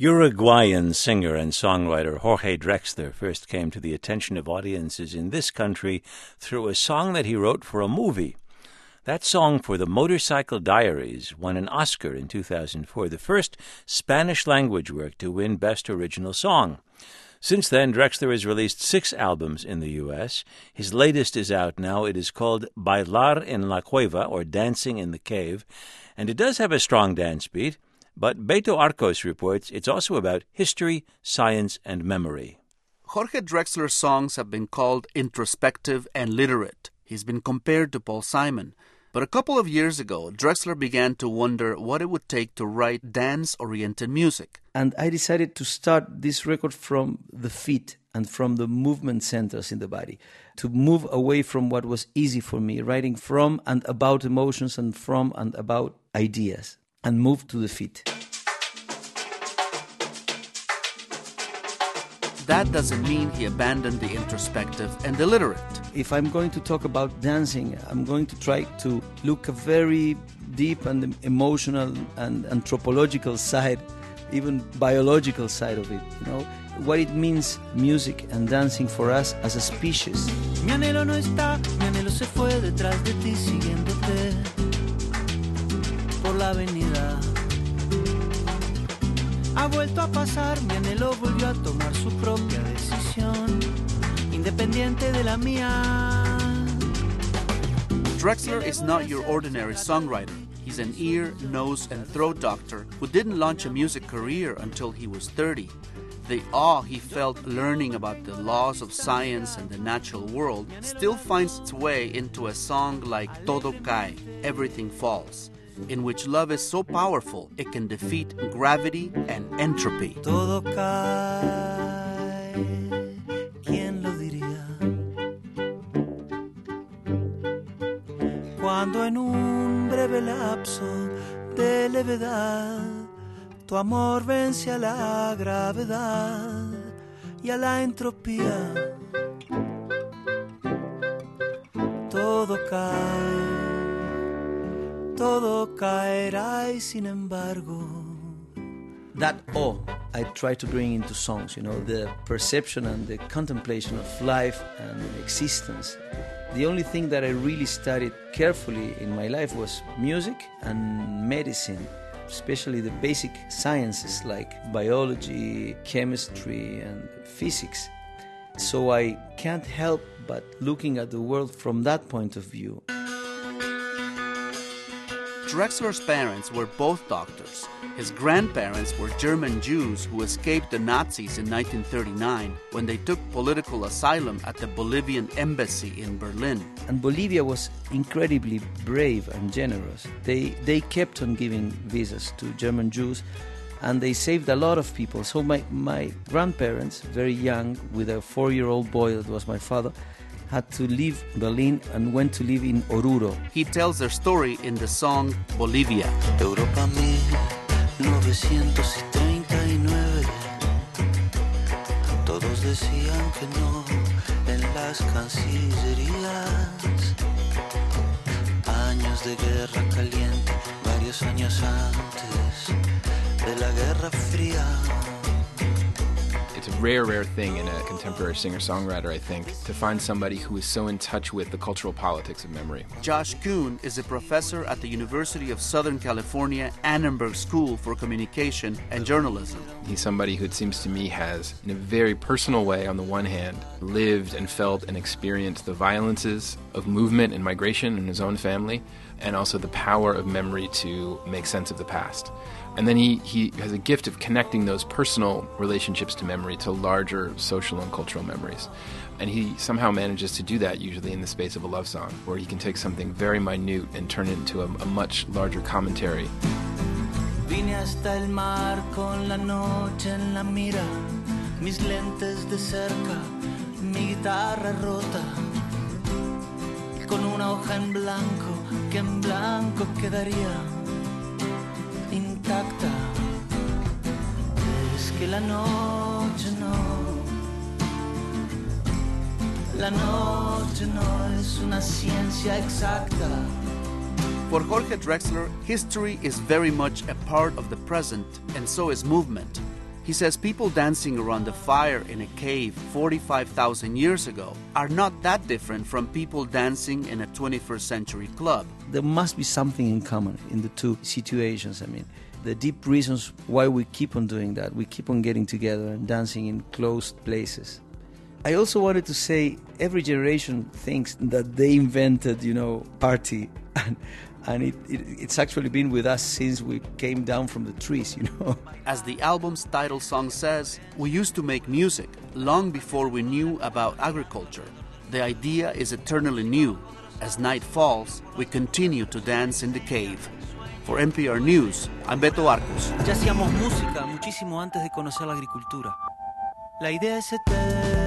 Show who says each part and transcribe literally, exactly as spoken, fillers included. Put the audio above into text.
Speaker 1: Uruguayan singer and songwriter Jorge Drexler first came to the attention of audiences in this country through a song that he wrote for a movie. That song, For the Motorcycle Diaries, won an Oscar in two thousand four, the first Spanish-language work to win Best Original Song. Since then, Drexler has released six albums in the U S. His latest is out now. It is called Bailar en la Cueva, or Dancing in the Cave, and it does have a strong dance beat. But Beto Arcos reports it's also about history, science, and memory.
Speaker 2: Jorge Drexler's songs have been called introspective and literate. He's been compared to Paul Simon. But a couple of years ago, Drexler began to wonder what it would take to write dance-oriented music.
Speaker 3: And I decided to start this record from the feet and from the movement centers in the body, to move away from what was easy for me, writing from and about emotions and from and about ideas, and move to the feet.
Speaker 2: That doesn't mean he abandoned the introspective and the literate.
Speaker 3: If I'm going to talk about dancing, I'm going to try to look a very deep and emotional and anthropological side, even biological side of it, you know, what it means, music and dancing for us as a species.
Speaker 4: Mi anhelo no está, mi anhelo se fue detrás de ti siguiéndote por la avenida. Ha vuelto a pasar, mi anhelo volvió a tomar su propia decisión, independiente de la mía.
Speaker 2: Drexler is not your ordinary songwriter. He's an ear, nose, and throat doctor who didn't launch a music career until he was thirty. The awe he felt learning about the laws of science and the natural world still finds its way into a song like Todo Cae, Everything Falls, in which love is so powerful it can defeat gravity and entropy.
Speaker 4: Todo cae, ¿quién lo diría? Cuando en un breve lapso de levedad tu amor vence a la gravedad y a la entropía. Todo cae, todo caerá y sin embargo.
Speaker 3: That awe I try to bring into songs, you know, the perception and the contemplation of life and existence. The only thing that I really studied carefully in my life was music and medicine, especially the basic sciences like biology, chemistry, and physics. So I can't help but looking at the world from that point of view.
Speaker 2: Drexler's parents were both doctors. His grandparents were German Jews who escaped the Nazis in nineteen thirty-nine when they took political asylum at the Bolivian embassy in Berlin.
Speaker 3: And Bolivia was incredibly brave and generous. They, they kept on giving visas to German Jews, and they saved a lot of people. So my, my grandparents, very young, with a four-year-old boy that was my father, had to leave Berlin and went to live in Oruro.
Speaker 2: He tells their story in the song Bolivia.
Speaker 4: Europa mil novecientos treinta y nueve. Todos decían que no en las cancillerías. Años de guerra caliente, varios años antes de la Guerra Fría.
Speaker 5: It's a rare, rare thing in a contemporary singer-songwriter, I think, to find somebody who is so in touch with the cultural politics of memory.
Speaker 2: Josh Kuhn is a professor at the University of Southern California Annenberg School for Communication and Journalism.
Speaker 5: He's somebody who, it seems to me, has, in a very personal way, on the one hand, lived and felt and experienced the violences of movement and migration in his own family, and also the power of memory to make sense of the past. And then he, he has a gift of connecting those personal relationships to memory to larger social and cultural memories. And he somehow manages to do that usually in the space of a love song, where he can take something very minute and turn it into a, a much larger commentary.
Speaker 4: Vine hasta el mar con la noche en la mira, mis lentes de cerca, mi guitarra rota, con una hoja en blanco que en blanco quedaría intacta. Es que la noche no, la noche no es una ciencia exacta.
Speaker 2: For Jorge Drexler, history is very much a part of the present, and so is movement. He says people dancing around the fire in a cave forty-five thousand years ago are not that different from people dancing in a twenty-first century club.
Speaker 3: There must be something in common in the two situations. I mean, the deep reasons why we keep on doing that, we keep on getting together and dancing in closed places. I also wanted to say every generation thinks that they invented, you know, party, and, and it, it, it's actually been with us since we came down from the trees, you know.
Speaker 2: As the album's title song says, we used to make music long before we knew about agriculture. The idea is eternally new. As night falls, we continue to dance in the cave. For N P R News, I'm Beto Arcos.
Speaker 4: Ya hacíamos música muchísimo antes de conocer la agricultura. La idea es eterna.